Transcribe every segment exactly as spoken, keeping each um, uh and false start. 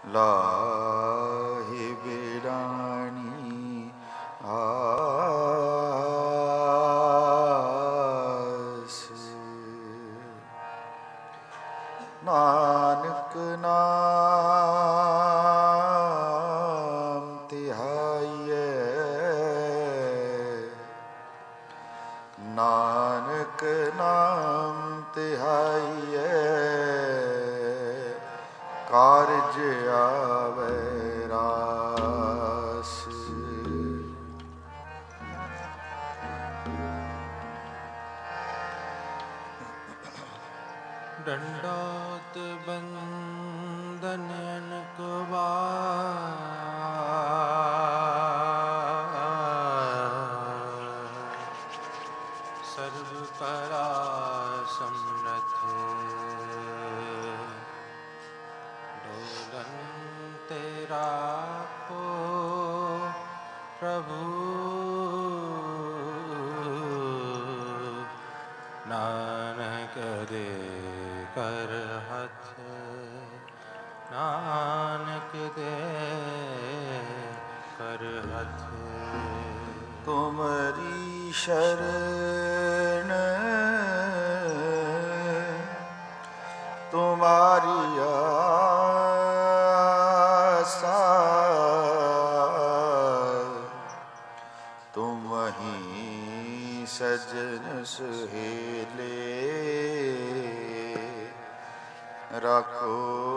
ਲਾਹੇ ਬਿਰਾਣੀ ਆਸ। ਨਾਨਕ ਨਾਮ ਧਿਆਈਐ, ਨਾਨਕ ਨਾਮ ਧਿਆਈਐ, ਕਾਰਜ ਆਵੈ ਰਾਸ। ਡੰਡੋਤ ਬੰਦਨ ਅਨਕ ਵਾਰ, ਸਰਬ ਕਲਾ ਸਮਰਥ, ਡੋਲਨ ਤੇ ਰਾਖੋ ਪ੍ਰਭੂ, ਨਾਨਕ ਦੇ ਕਰ ਹੱਥ, ਨਾਨਕ ਦੇ ਕਰ ਹੱਥ। ਤੁਮਰੀ ਸ਼ਰਨ ਤੁਮਾਰੀ ਆਸਾ, ਤੁਮਹੀ ਸਜਨ ਸੁਹੇਲੇ, ਰਾਖੋ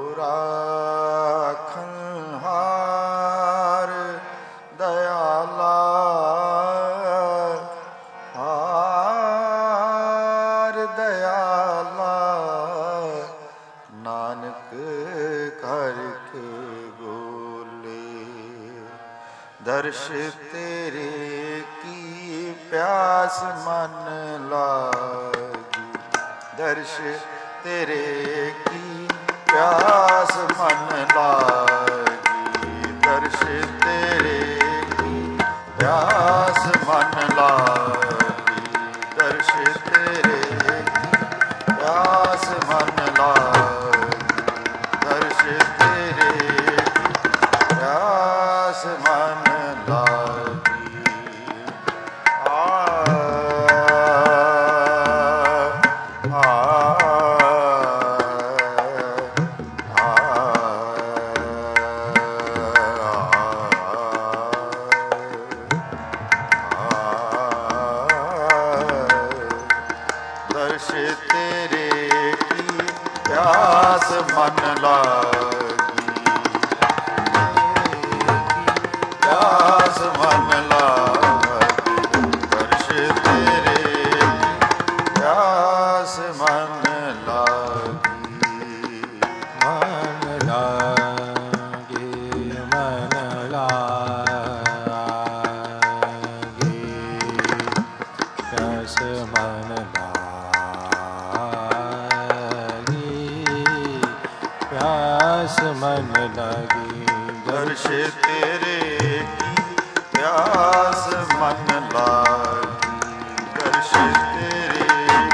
ਰਾਖਨਹਾਰ ਦਇਆਲਾ, ਹਾਰ ਦਇਆਲਾ, ਨਾਨਕ ਕਰ ਕੇ ਗੋਲੇ। ਦਰਸ਼ ਤੇਰੇ ਕੀ ਪਿਆਸ ਮਨ ਲਾਗੀ, ਦਰਸ਼ ਤੇਰੇ ਕੀ ਪਿਆਸ ਮਨ ਲਾਗੀ, ਦਰਸ਼ ਤੇਰੇ ਕੀ ਪਿਆਸ ਮਨ ਲਾਗੀ, ਦਰਸ਼ ਤੇਰੇ ਪਿਆਸ ਮਨ ਲਾਗੀ, ਦਰਸ਼ ਤੇਰੇ ਪਿਆਸ ਮਨ ਲਾਗੀ। ਆ ਆ ਦਰਸ਼ ਤੇਰੇ ਕੀ ਪਿਆਸ ਮਨ ਲਾਗੀ, ਪਿਆਸ ਮਨ ਲਾਗੀ, ਦਰਸ਼ ਤੇਰੇ ਪਿਆਸ ਮਨ ਲਾਗੀ। ਮਨ ਲਾਗੇ, ਮਨ ਲਾਗੇ, ਪਿਆਸ ਮਨ ਲਾਗੀ, ਪਿਆਸ ਮਨ ਲਾਗੀ। ਦਰਸ਼ ਤੇਰੇ ਕੀ ਪਿਆਸ ਮਨ ਲਾਗੀ, ਦਰਸ਼ ਤੇਰੇ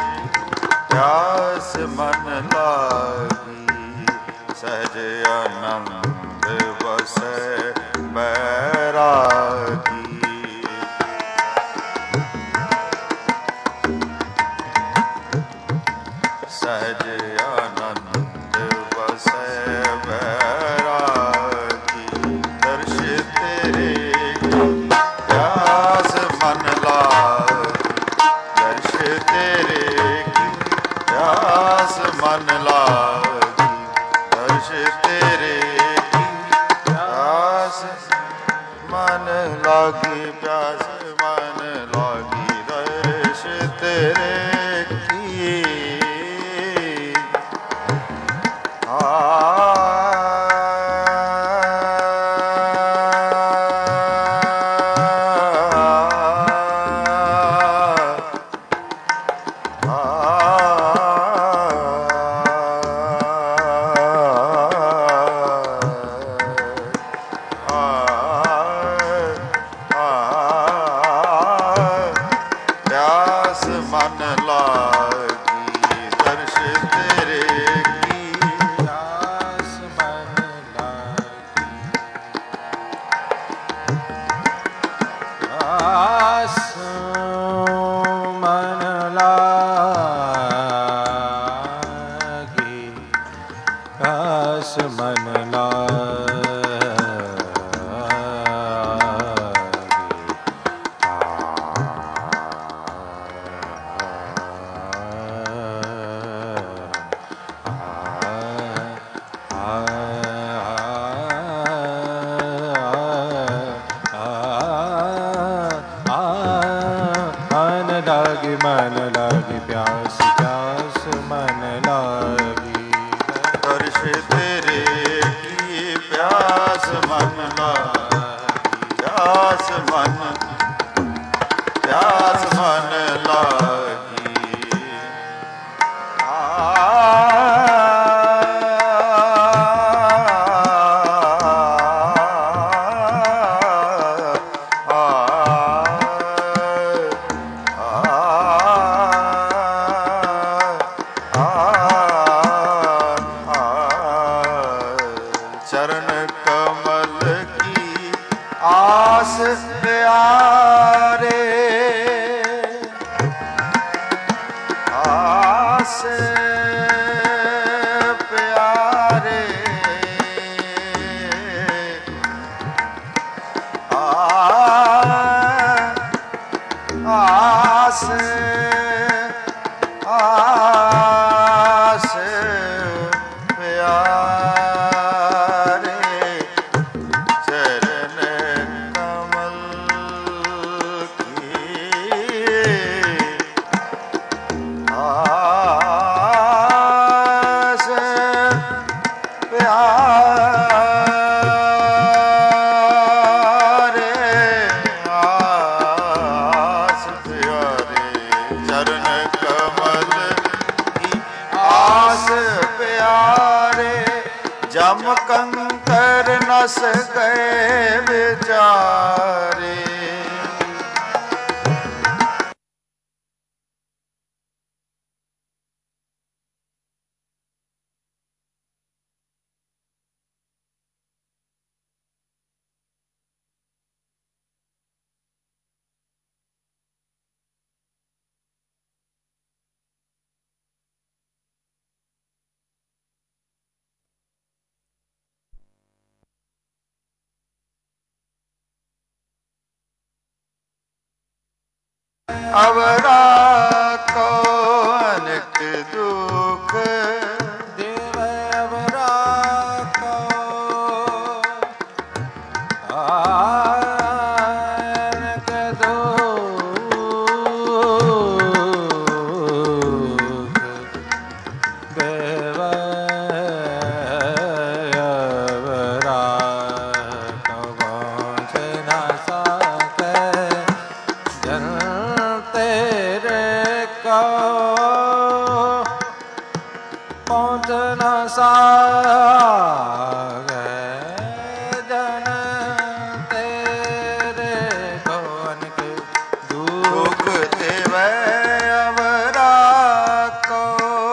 ਪਿਆਸ ਮਨ ਲਾਗੀ, ਸਹਿਜ ਆਨੰਦ ਵਸੈ ਬੈਰਾਗੀ। ਸਹਿਜ ਆਨੰਦ ਵਸੈ ਬੈਰਾਗੀ, ਦਰਸ਼ ਤੇਰੇ ਕੀ ਪਿਆਸ ਮਨ ਲਾਗੀ, ਦਰਸ਼ ਤੇਰੇ ਕੀ ਪਿਆਸ ਮਨ ਲਾਗੀ, ਦਰਸ਼ ਤੇਰੇ ਕੀ ਪਿਆਸ ਮਨ ਲਾਗੀ, ਪਿਆਸ ਮਨ ਲਾਗੀ, ਦਰਸ਼ ਤੇਰੇ ਕੀ ਆ ਆ ਪਿਆਸ ਮਨ ਲਾਗੀ। ਲਾਗੀ ਮਨ ਲਾਗੀ ਪਿਆਸ ਪਿਆਸ ਮਨ ਲਾਗੀ। ਦਰਸ਼ ਤੇਰੇ ਕੀ ਪਿਆਸ ਮਨ ਲਾਗੀ। ਪਿਆਸ ਮਨ ਪਿਆਸ ਮਨ ਲਾਗੀ। ਚਰਨ ਕਮਲ ਕੀ ਆਸ ਪਿਆਰੇ। ਆਸ ਪਿਆਰੇ। ਆਸ ਆਸ ਪਿਆਰੇ। ਜਮ ਕੰਕਰ ਨਸ ਗਏ ਵਿਚਾਰੇ। ਅਵਰਾ ਕੋ ਅਨਕ ਦੁਖ ਦੇਵੈ ਅਵਰਾ ਕੋ ਅਨਕ ਦੁਖ ਦੇਵੈ ਅਵਰਾ ਕੋ ਪਹੁੰਚ ਨਾ ਸਕੈ ਜਨ ਤੇਰੇ ਕੋ ਪਹੁੰਚ ਨਾ ਸਕੈ ਜਨ ਤੇਰੇ ਕੋ ਅਨਕ ਦੁਖ ਦੇਵੈ ਅਵਰਾ ਕੋ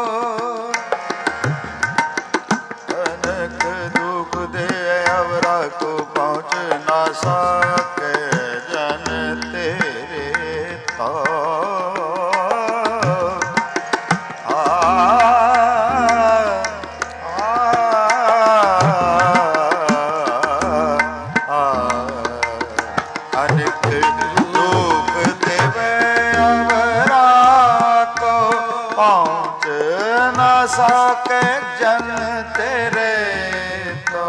ਅਨਕ ਦੁਖ ਦੇ ਅਵਰਾ ਕੋ ਪਹੁੰਚ ਨਾ ਸਕੇ ਜਨ ਤੇਰੇ ਤੋ। ਅਨਕ ਦੁਖ ਦੇਵੈ ਅਵਰਾ ਕੋ ਪਹੁੰਚ ਨਾ ਸਕੇ ਜਨ ਤੇਰੇ ਤੋ।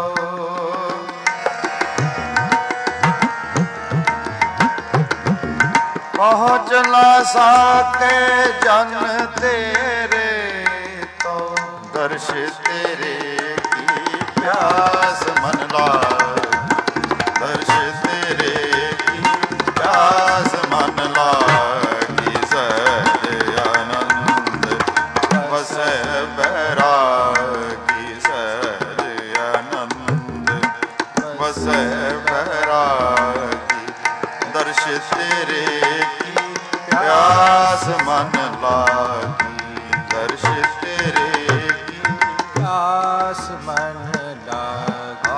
ਪਹੁੰਚ ਨਾ ਸਕੇ ਜਨ ਤੇਰੇ ਤੋ। ਦਰਸ਼ ਤੇਰੇ ਕੀ ਪਿਆਸ ਮਨ ਲਾਗੀ। ਦਰਸ਼ ਤੇਰੇ ਕੀ ਪਿਆਸ ਮਨ ਲਾਗੀ। ਸਹਿਜ ਆਨੰਦ ਵਸੈ ਬੈਰਾਗੀ। ਸਹਿਜ ਆਨੰਦ ਵਸੈ ਬੈਰਾਗੀ। ਦਰਸ਼ ਤੇਰੇ ਕੀ ਪਿਆਸ ਮਨ ਲਾਗੀ। ਦਰਸ਼ ਤੇਰੇ ਕੀ ਪਿਆਸ ਮਨ ਲਾਗੀ।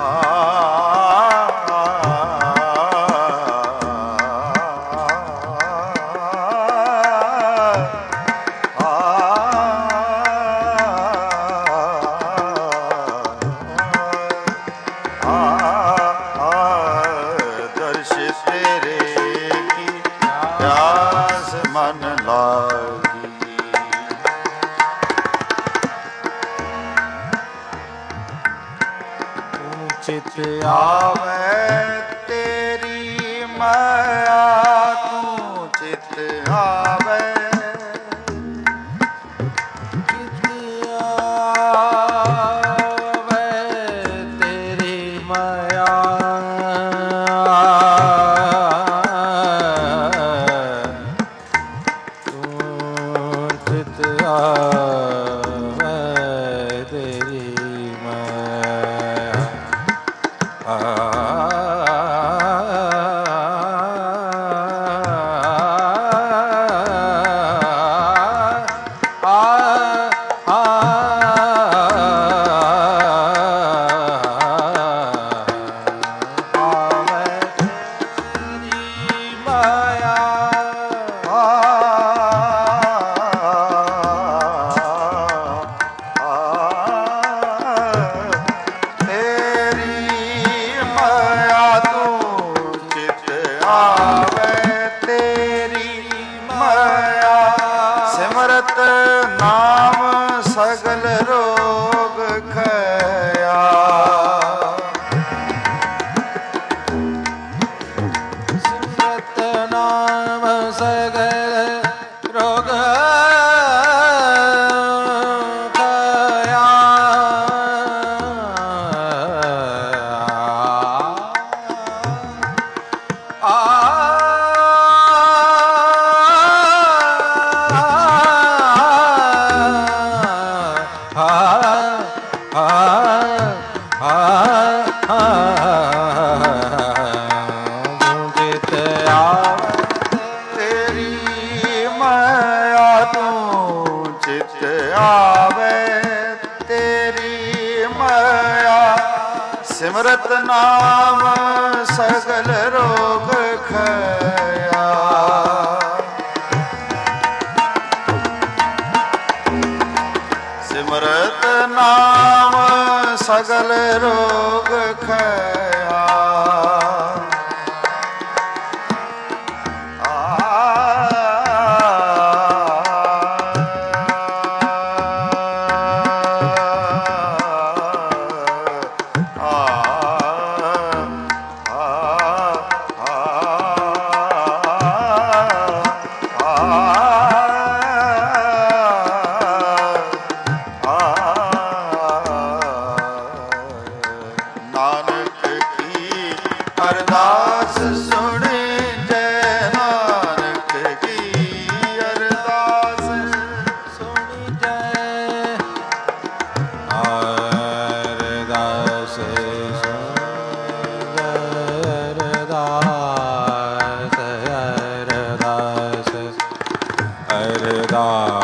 चित आवे तेरी माया तू चित आवे चित आवे तेरी माया तू चित आवे तेरी माया आ सगल रोग खया सिमरत नाम सगल रोग खया आ सिमरत नाम सगल रोग खया सिमरत नाम सगल रोग खया अरदास सुने जय नानक की अरदास सुनी जय अरदास अरदास अरदास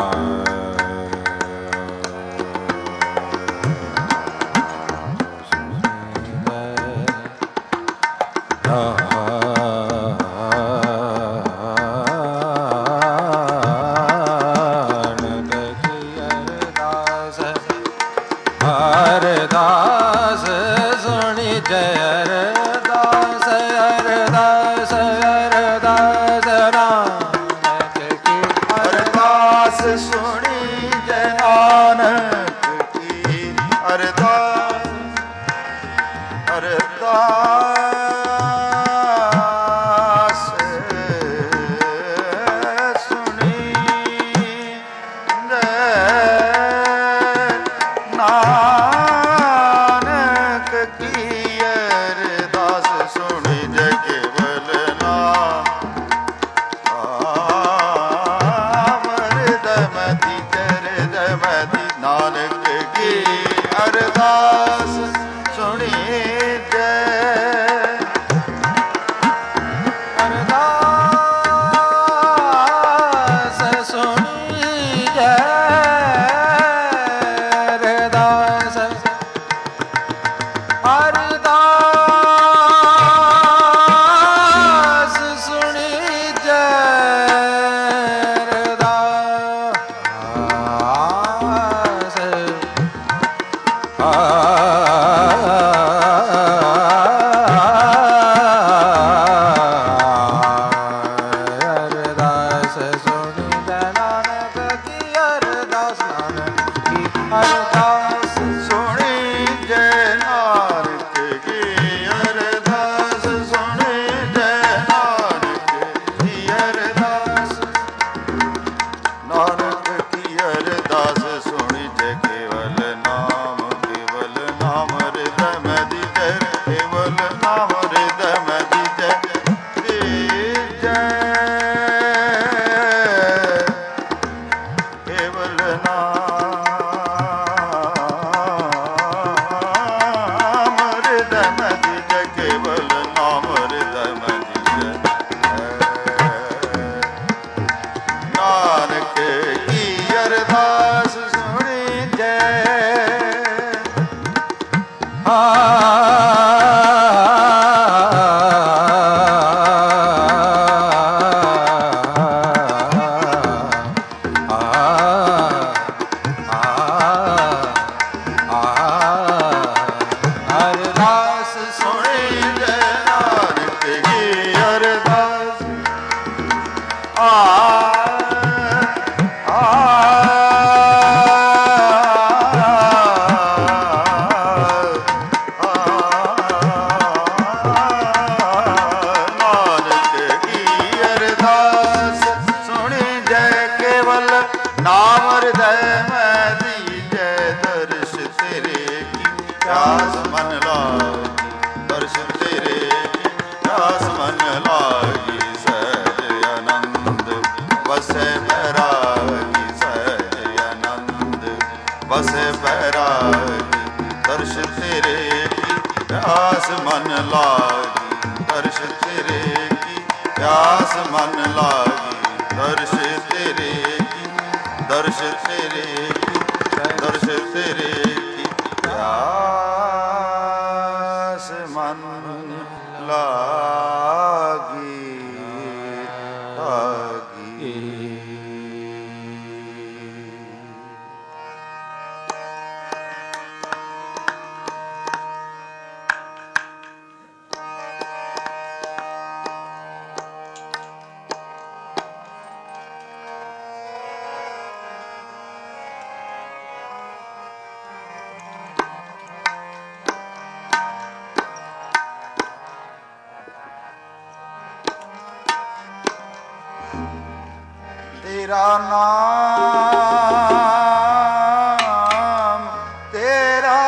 अरदास सुनी जय अरदास अरदास अरदास नानक की अरदास सुनी जय नानक की अरदास अरदास सुनी जय नानक की अरदास सुनी जय केवल नाम अमृतमति चरदमति नानक की अरदास सुनी जय अरदास सुनी जय अरदास अरदास सुनी जय अरदास अरदास सुनी जय नानक की अरदास नानक की अरदास सुनी जय नानक तेरा नाम तेरा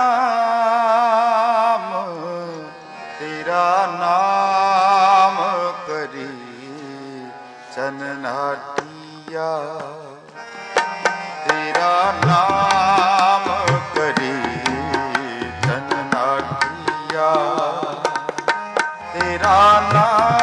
नाम तेरा नाम करी चननाटिया तेरा नाम करी चननाटिया तेरा नाम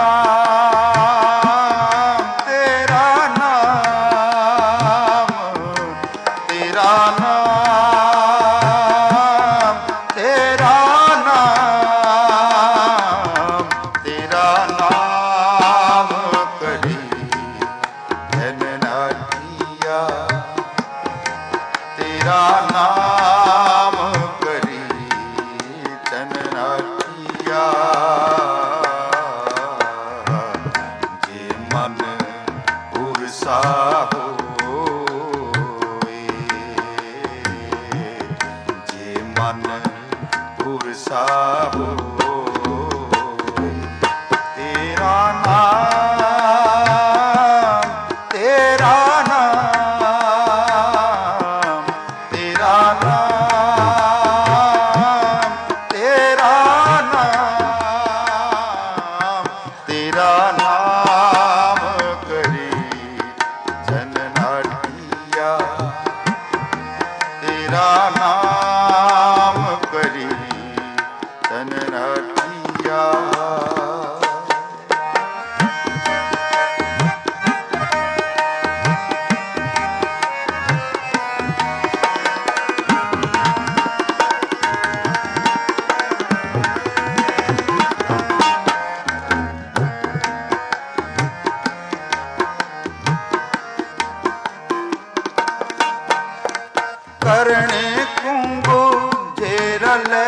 करणे कुंभु जेरले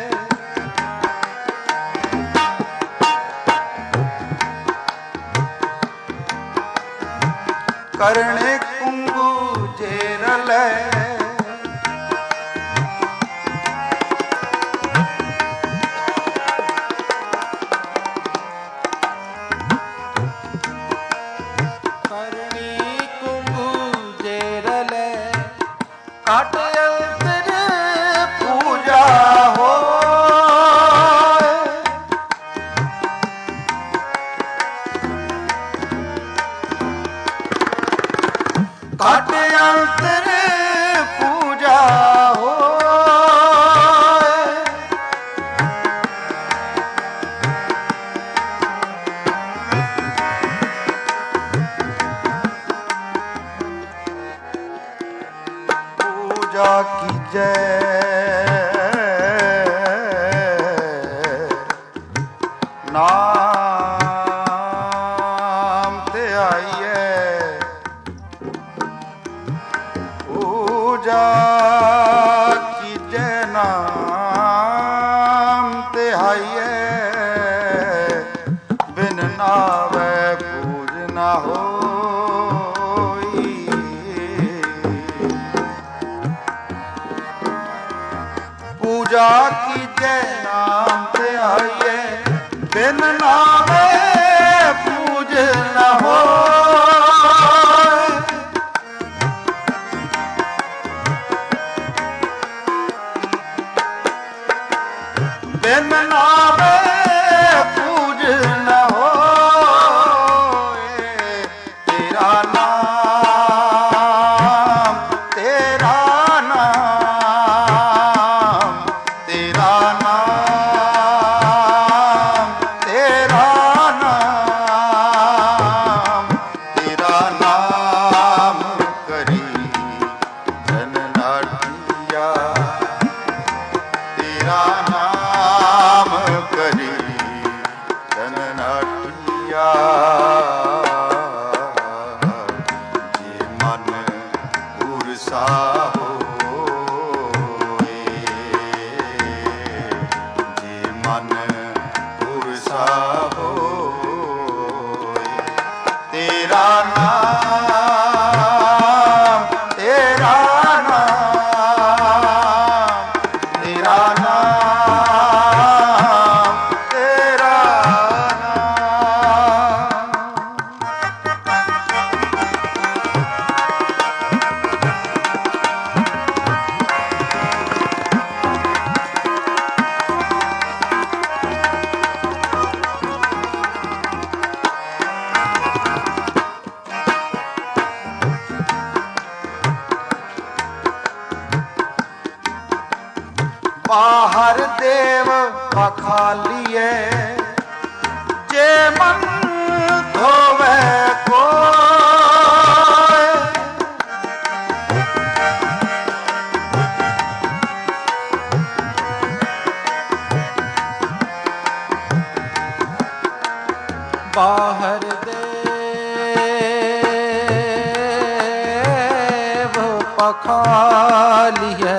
करणे कुंभु जेरले काट अंतर पूजा हो पूजा कीजे नाम ते आइए, बिन नामे पूज न हो। बिन नामे पूज न हो, तेरा नाम तेरा नाम तेरा नाम तेरा नाम तेरा नाम करी जन नाटिया, तेरा नाम करी जन नाटिया। जे मन उरसा होए, जे मन उरसा होए, तेरा नाम तेरा नाम तेरा नाम तेरा बाहर देव पखालिए, जे मन धोवे कोय, बाहर देव पखालिए,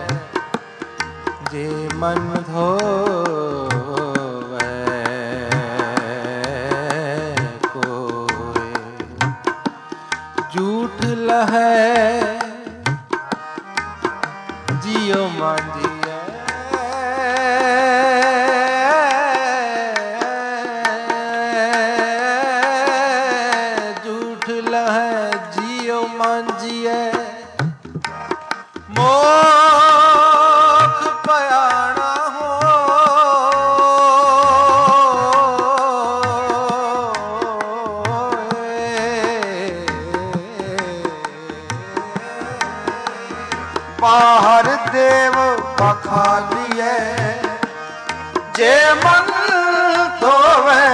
जे मन धोवे कोय, झूठ लहै जियो मांझिए, झूठ लहै जियो मांझिए, मोख पयाणा हो, बाहर देव पखालिए, जे मन धोवे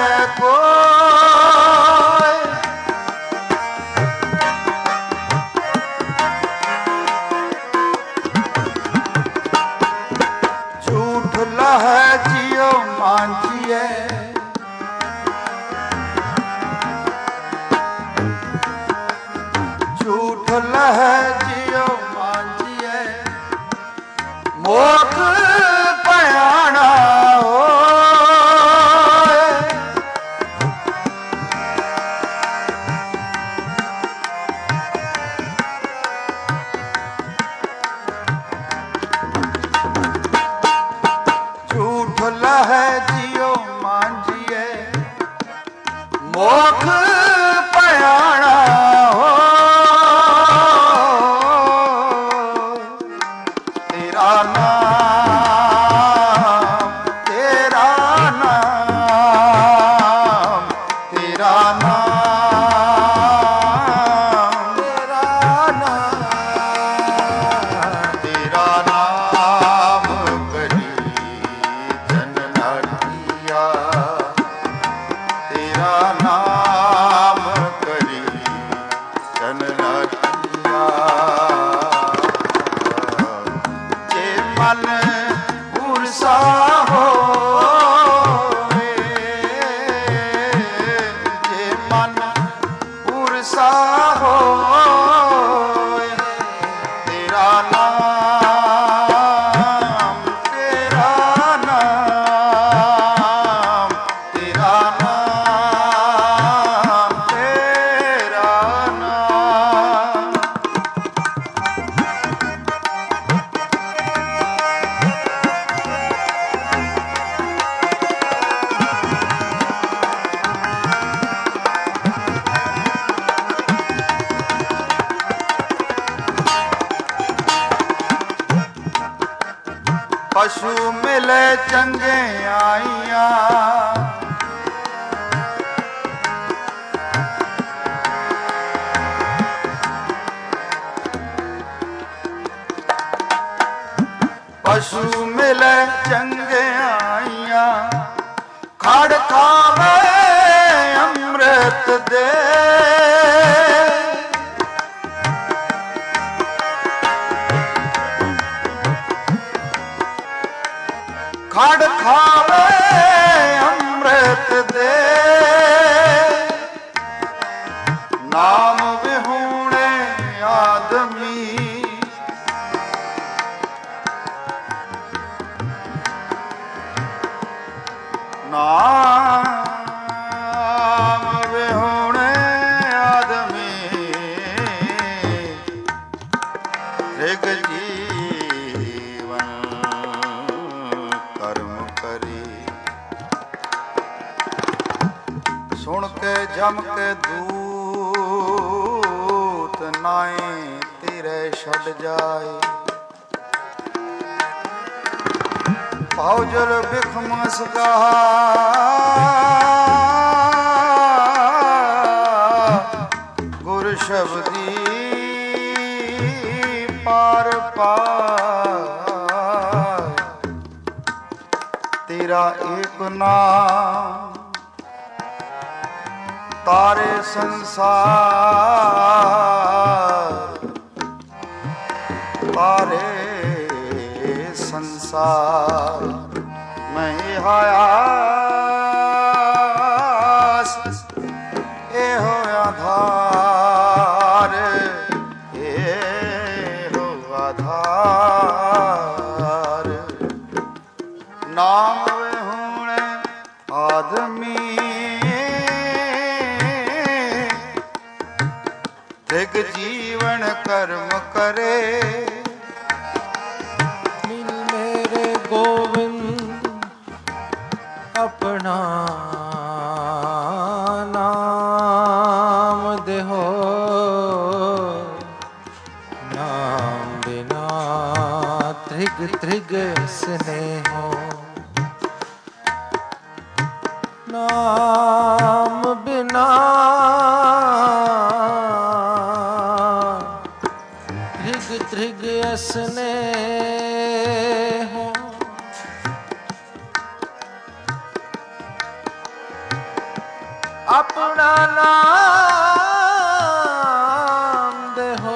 कोय, झूठ लहै जियो मांझिए, झूठ लहै जियो मांझिए, मोख पयाणा होए, झूठ लहै जियो मांझिए, मोख पयाणा हो, तेरा नाम तेरा नाम तेरा नाम तेरा नाम तेरा नाम करी जन नाटिया। ਮਿਲੇ ਚੰਗਿਆਈਆਂ, ਪਸ਼ੂ ਮਿਲੇ ਚੰਗਿਆਈਆਂ, ਖੜ ਖਾਵੇ ਅੰਮ੍ਰਿਤ ਦੇ, ਖੜ ਖਾਵੇ ਅੰਮ੍ਰਿਤ ਦੇ, ਨਾਮ ਵਿਹੂਣੇ ਆਦਮੀ, ਨਾਮ ਵਿਹੂਣੇ ਆਦਮੀ, ਰਿਗ ਜੀਵਨ ਕਰਮ ਕਰੀ। ਸੁਣ ਕੇ ਜਮ ਕੇ ਦੂਤ ਨਾਏ ਤੇਰੇ ਛੱਡ ਜਾਏ, ਪਾਉਜਲ ਬਿਖਮ ਸਗਾਹਾ, ਗੁਰ ਸ਼ਬਦੀ ਪਾਰ ਪਾਏ, ਤੇਰਾ ਏਕ ਨਾਮ ਤਾਰੇ ਸੰਸਾਰ, ਤਾਰੇ ਸੰਸਾਰ ਮੈਂ ਆਸ, ਇਹੋ ਆਧਾਰ, ਇਹੋ ਆਧਾਰ, ਨਾਮ ਵਿਹੂਣੇ ਆਦਮੀ, ਰਿਗ ਜੀਵਨ ਕਰਮ ਕਰੇ। ਗੋਵਿੰਦ ਆਪਣਾ ਨਾਮ ਦੇਹੋ, ਨਾਮ ਬਿਨਾ ਤ੍ਰਿਗ ਤ੍ਰਿਗ ਸਨੇਹੋ, ਨਾਮ ਬਿਨਾ ਤ੍ਰਿਗ ਤ੍ਰਿਗ ਸਨੇਹੋ, ਆਪਣਾ ਨਾਮ ਦੇਹੋ,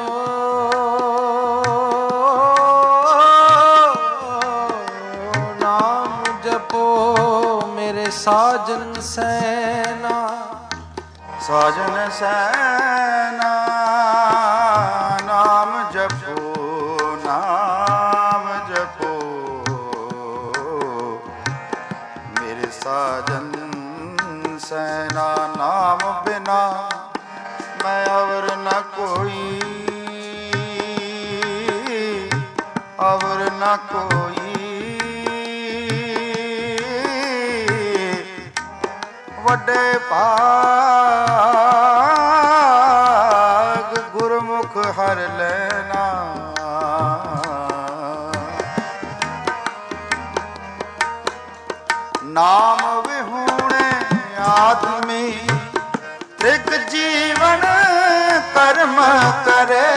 ਨਾਮ ਜਪੋ ਮੇਰੇ ਸਾਜਨ ਸੈਨਾ, ਸਾਜਨ ਸੈਨਾ, ਨਾਮ ਜਪੋ, ਨਾਮ ਜਪੋ ਮੇਰੇ ਸਾਜਨ ਸੈਨਾ, ਨਾਮ ਬਿਨਾ ਮੈਂ ਅਵਰ ਨ ਕੋਈ, ਅਵਰ ਨ ਕੋਈ, ਵੱਡੇ ਭਾਗ ਗੁਰਮੁਖ ਹਰ ਲੈਣਾ, ਨਾਮ ਵਿਹੂਣੇ ਆਦਮੀ, ਰਿਗ ਜੀਵਨ ਕਰਮ ਕਰੇ।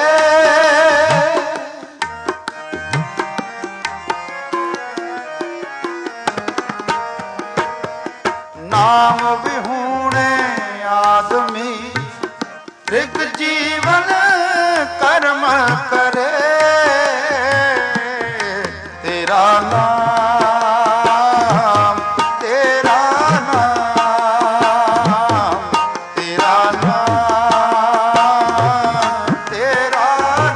ਨਾਮ ਵਿਹੂਣੇ ਆਦਮੀ, ਰਿਗ ਜੀਵਨ ਕਰਮ ਕਰੇ। ਤੇਰਾ ਨਾਮ, ਤੇਰਾ ਨਾਮ, ਤੇਰਾ ਨਾਮ, ਤੇਰਾ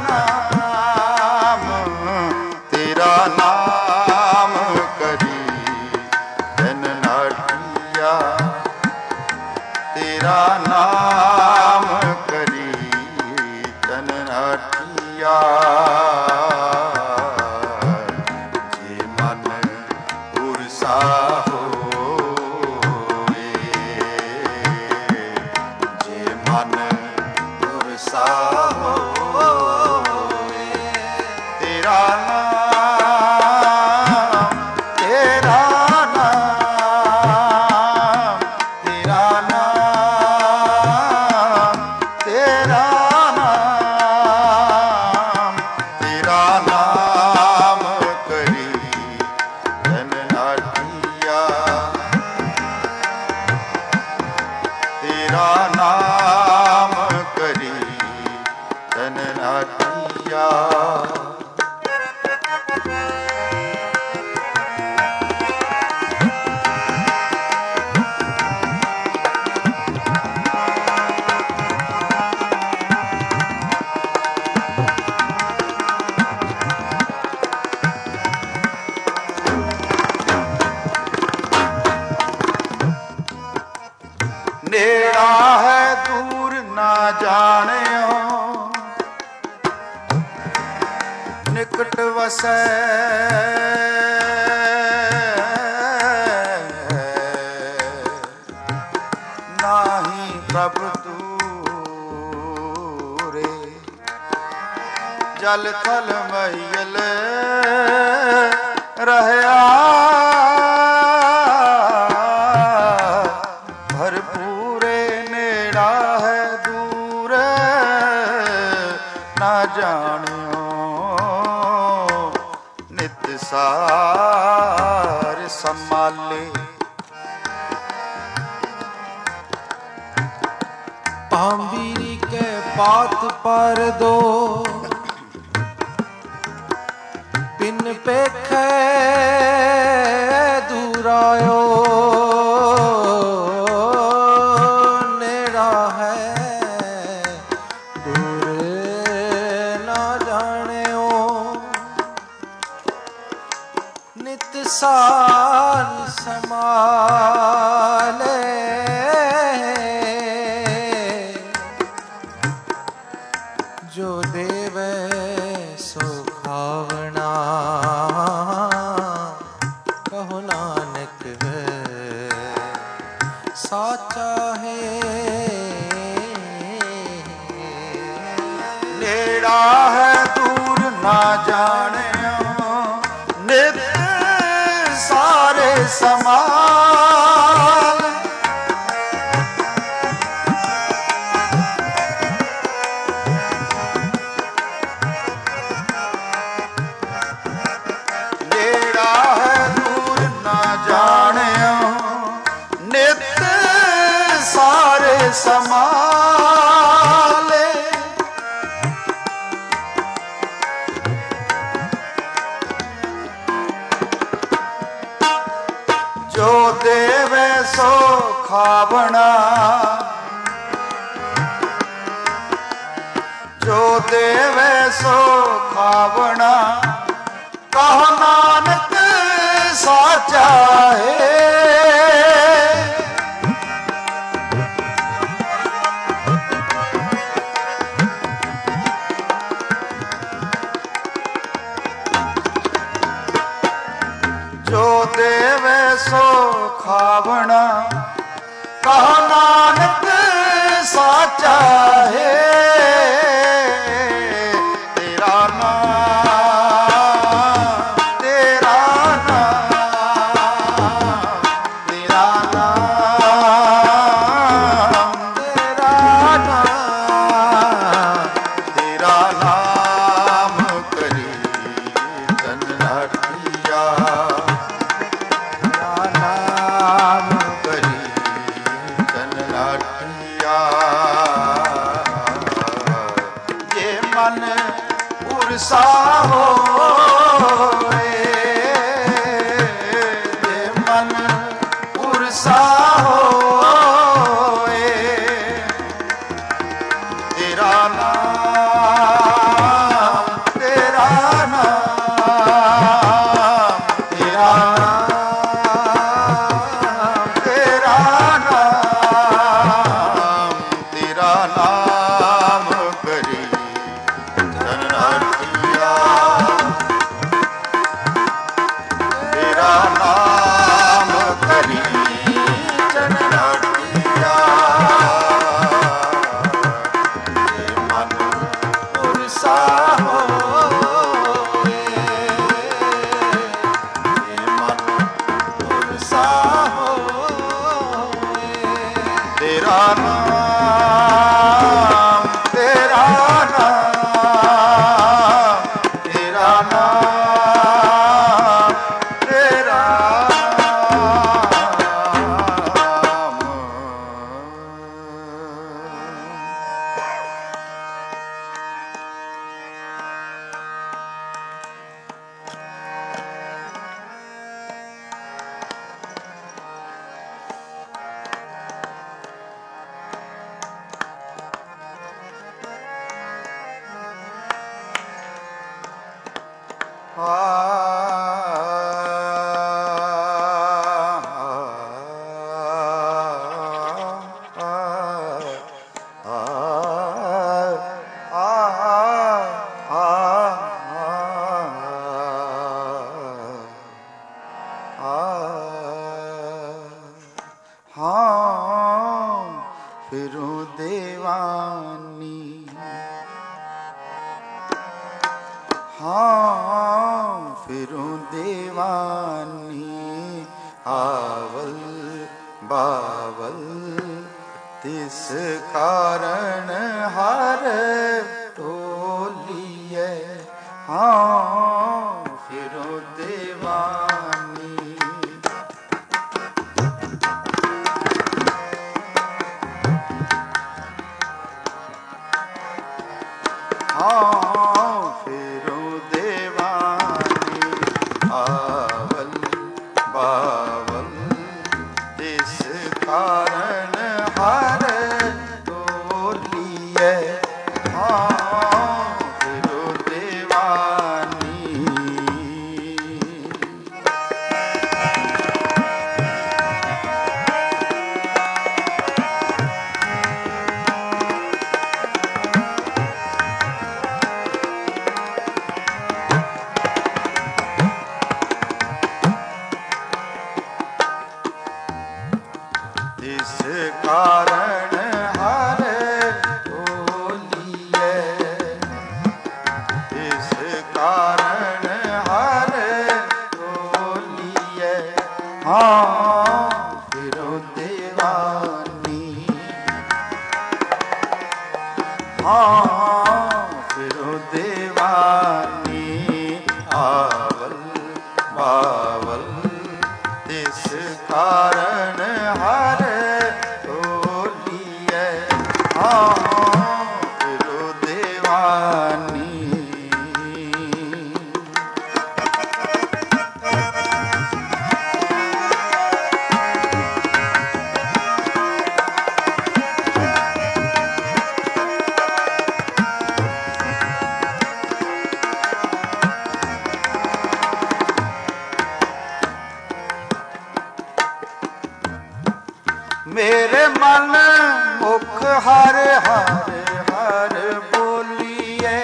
ਨਾਮ, ਤੇਰਾ ਨਾਮ ਕਰੀ ਜਨ ਨਾਟਿਆ, ਤੇਰਾ ਨਾਮ ਕਰੀ ਜਨ ਨਾਟਿਆ। ਜੇ ਮਨ ਉਰਸਾ ਹੋਏ, ਜੇ ਮਨ ਉਰਸਾ ਹੋਏ, ਤੇਰਾ ਨਾਮ, ਤੇਰਾ ਨੇੜਾ ਹੈ ਦੂਰ ਨਾ ਜਾਣਿਓ, ਨਿਕਟ ਵਸੈ ਨਾਹੀ ਪ੍ਰਭ ਤੂਰੇ। ਜਲ ਥਲ ਮਹੀਲ ਰਹਿਆ ਭਰਪੂਰੇ, ਨੇੜਾ ਹੈ ਦੂਰ ਨਾ ਜਾਣਿਓ, ਨਿਤ ਸਾਰ ਸੰਮਾਲੇ। ਭਾਂਬੀਰੀ ਕੇ ਪਾਤ ਪਰ ਦੋ, ਬਿਨ ਪੇਖੇ ਦੂਰ ਆਇਓ, ਨੇੜਾ ਹੈ ਦੂਰ ਨਾ ਜਾਣਿਓ, ਨਿਤ ਸਾਰ ਸਮਾਲੇ। ਜੋ ਦੇਵੈ ਸੋ ਖਾਵਣਾ, ਕਹੋ ਨਾਨਕ ਸਾਚਾ ਹੈ। ਨੇੜਾ ਹੈ ਦੂਰ ਨਾ ਜਾਣਿਓ, ਨਿਤ ਸਾਰੇ ਸਮਾਲ। ਨੇੜਾ ਹੈ ਦੂਰ ਨਾ ਜਾਣਿਓ, ਨਿਤ ਸਾਰੇ ਸਮਾਲੇ। ਜੋ ਦੇਵੇ ਸੋ ਖਾਵਣਾ, ਜੋ ਦੇਵੇ ਸੋ ਖਾਵਣਾ, ਕਹੋ ਨਾਨਕ ਸਾਚਾ ਹੈ। ਜੋ ਦੇਵੇ ਸੋ ਖਾਵਣਾ, ਕਹੋ ਨਾਨਕ ਸਾਚਾ ਹੈ। ਤੇਰਾ ਨਾਮ, ਤੇਰਾ ਨਾਮ, ਤੇਰਾ ਨਾਮ, ਤੇਰਾ ਨਾਮ, ਤੇਰਾ ਨਾਮ ਕੀਰਤਨ ਰਖਿਆ, ਤੇਰਾ ਨਾਮ ਕੀਰਤਨ ਰਖਿਆ। ਜੇ ਮਨ ਉਰਸਾ ਹੋਏ, ਜੇ ਮਨ ਉਰਸਾ ਹੋਏ, ਤੇਰਾ ਨਾਮ, ਤੇਰਾ ਨਾਮ, ਤੇਰਾ ਨਾਮ, ਤੇਰਾ ਨਾਮ, ਤੇਰਾ ਨਾਮ ਕਰੀ ਤਨ ਰਖਿਆ, ਤੇਰਾ ਨਾਮ ਕਰੀ हाँ फिरूं देवानी, हाँ फिरूं देवानी, आवल बावल तिस कारण हर टोलिए, हाँ फिरूं देवानी। हाँ फिरूं देवानी, आवल बावल तिस कारण हर टोलिए, हाँ फिरूं देवानी। तिस कारण हर टोलिए, तिस कारण हर टोलिए, हाँ फिरूं देवानी, हाँ फिरूं देवानी, आवल बावल तिस कारण हर टोलिए, हाँ फिरूं देवानी। मेरे मन मुख हर हर हर बोलिए,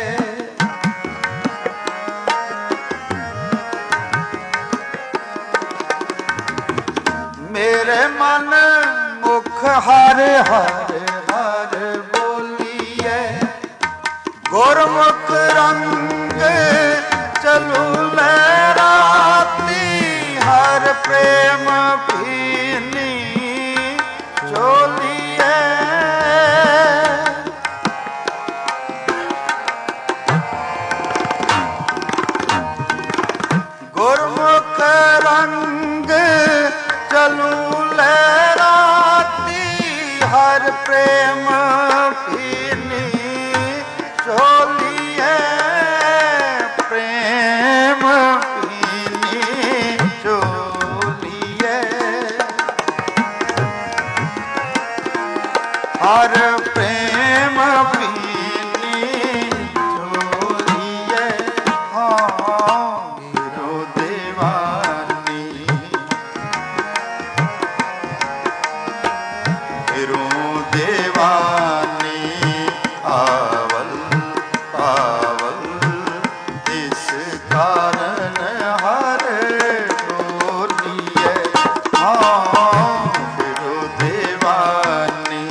मेरे मन मुख हर हर हर बोलिए, गुरमुख रंग चलू लहराती, हर प्रेम पीनी चोलिए, गुरमुख रंग चलू लहराती, हर प्रेम पीनी चोलिए, प्रेम पीनी चोलिए, हर प्रेम पीनी चोलिए, हाँ फिरूं देवानी, फिरूं देवानी, आवल पावल तिस कारण हर टोलिए, हाँ फिरूं देवानी,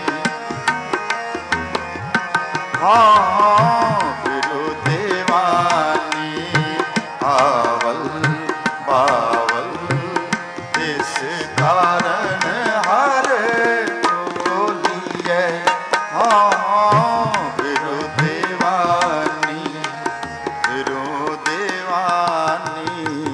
हाँ फिरूं देवानी, आवल बावल तिस कारण हर टोलिए, हाँ फिरूं देवानी, फिरूं देवानी।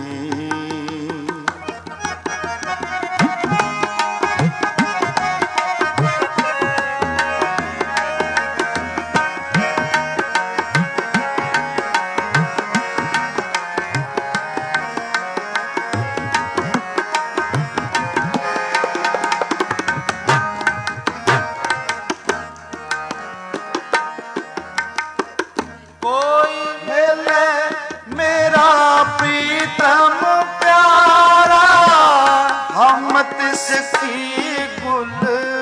कोई मिले मेरा प्रीतम प्यारा, हम तिसकी गुल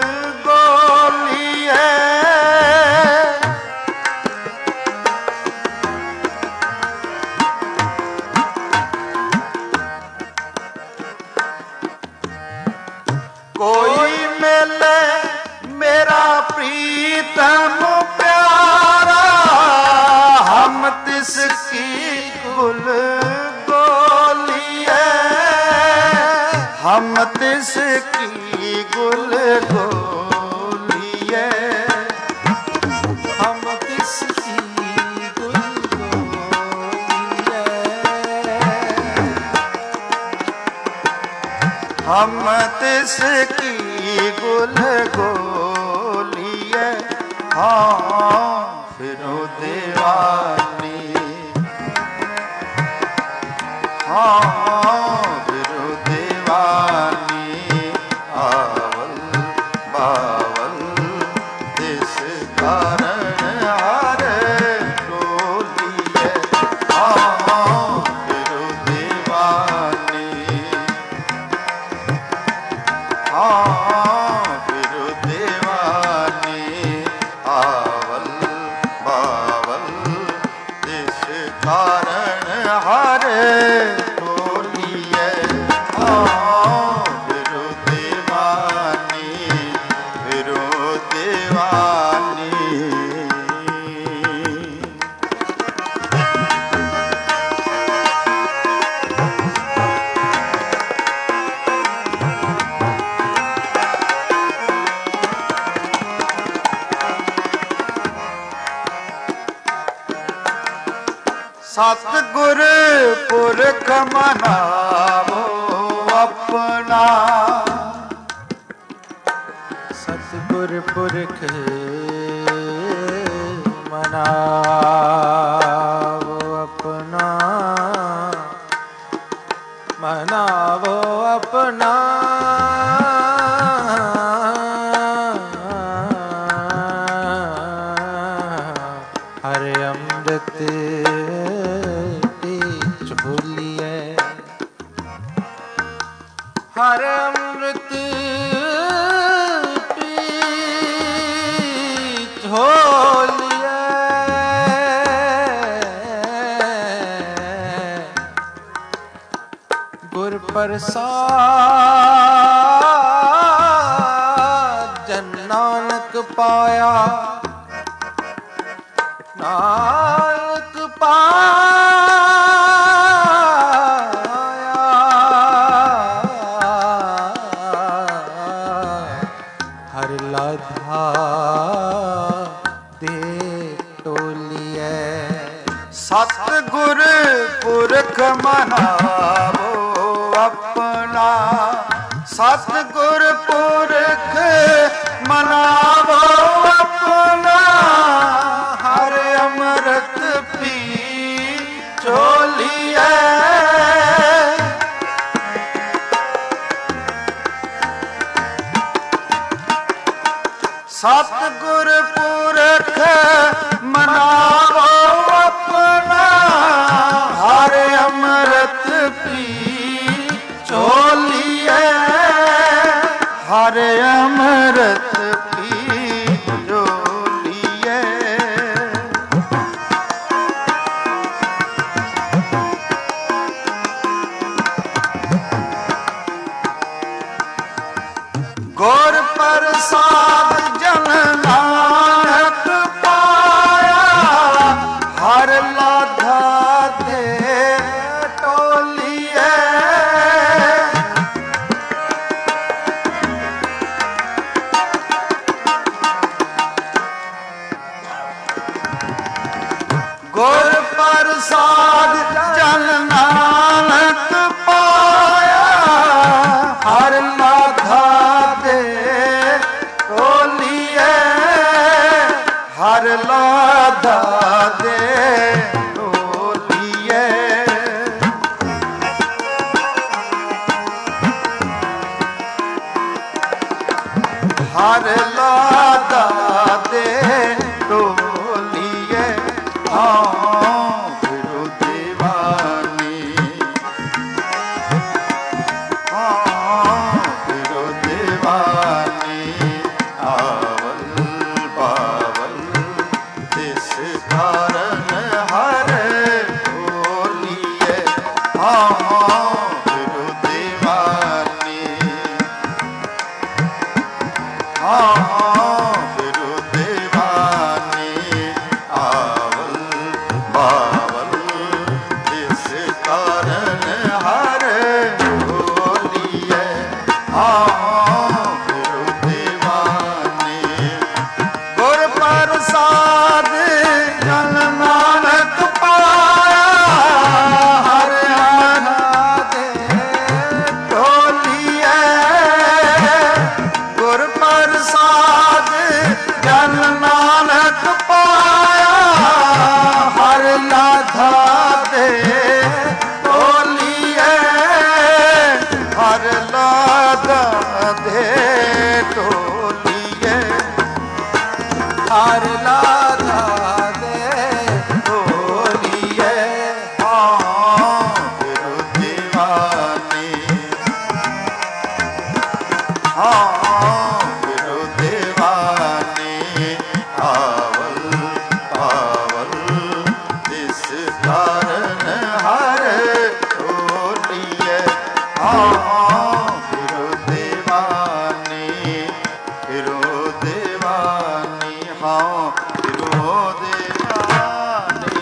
गोली है, कोई मिले मेरा प्रीतम प्यारा, हम तिसकी गुल गोलिए, हम तिसकी गुल गोलिए, हम तिसकी गुल गोलिए, हम तिसकी गुल गोलिए। हाँ फिरो दीवानी, हाँ फिरो दीवानी, आवल बावल तिस कारण हर डोलिए। हाँ फिरो दीवानी, हाँ फिरो दीवानी, आवल बावल तिस कारण हर डोलिए। हाँ फिरो दीवानी, फिरो दीवानी। सतगुर पुरख मनावो अपना, सतगुर पुरख मनावो अपना, मनावो अपना, हरे अमृत हर अमृत पीत होलिए, गुर प्रसाद जन नानक पाया, नानक पाया, हर लाधा दे टोलिए। सतगुर पुरख मनावो अपना, सतगुर पुरख मनावो अपना, हर अमृत पी चोलिए, सतगुर पुरख मनावो अपना, हर अमृत पी चोलिए, हर अमृत पी चोलिए। गुर प्रसाद जन नानक पाया, हर लाधा दे टोलिए, गुर प्रसाद जन नानक पाया, हर लाधा दे टोलिए, हर लाधा दे टोलिए, हर लाधा दे टोलिए। हाँ फिरो दीवानी, हाँ फिरो दीवानी, आवल बावल तिस कारण हर डोलिए। हाँ फिरो दीवानी, दे ढोलिए हर लाधा दे ढोलिए हाँ फिर दीवानी हाँ फिर दीवानी आवल पावल इस कारण हर ढोलिए हाँ फिर दीवानी फिर दीवानी हाँ फिर दीवानी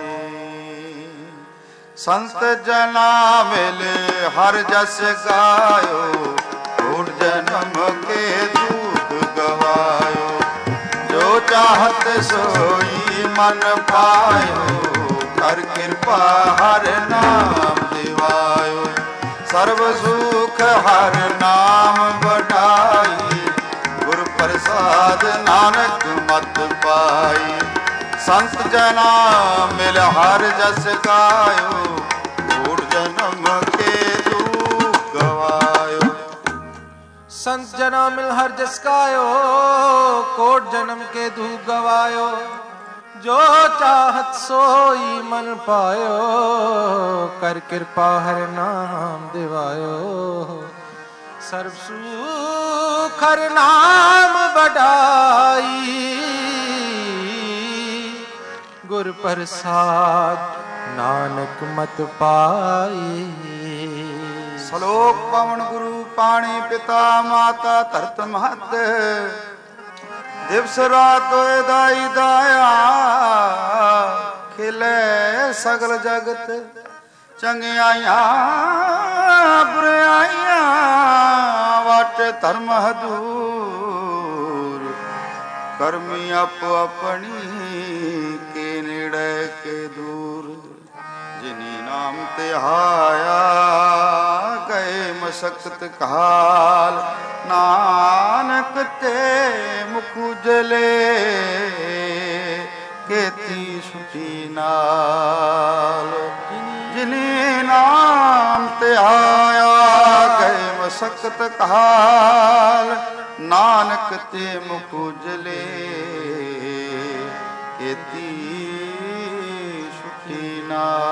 संत जना मिले हर जस गायो कूट जन्म के दूत गवायो जो चाहत सोई मन पायो कर कृपा हर नाम दिवायो सर्व सुख हर नाम बढ़ाई गुर प्रसाद नानक मत पाई संत जना मिल हर जस गायो कूट जन्म के दुख गवायो संत जना मिल हर जस गायो कोट जन्म के दुख गवायो जो चाहत सोई मन पायो कर कृपा हर नाम दिवायो सर्व सुख हर नाम बढ़ाई गुर प्रसाद नानक मत पाई श्लोक पवन गुरु पाणी पिता माता धरत महत दिवस रात दाई दाया खिले सगल जगत चंगियाइया बुराइया वाट धर्म दूर कर्मी अप अपनी के निड़े के दूर जिनी नाम ते हाया गए मशक्कत काल नानक ते मुख उजले केती छुटी नाल जिनी नाम ते आया गए मशक्कत काल नानक ते मुख उजले केती छुटी नाल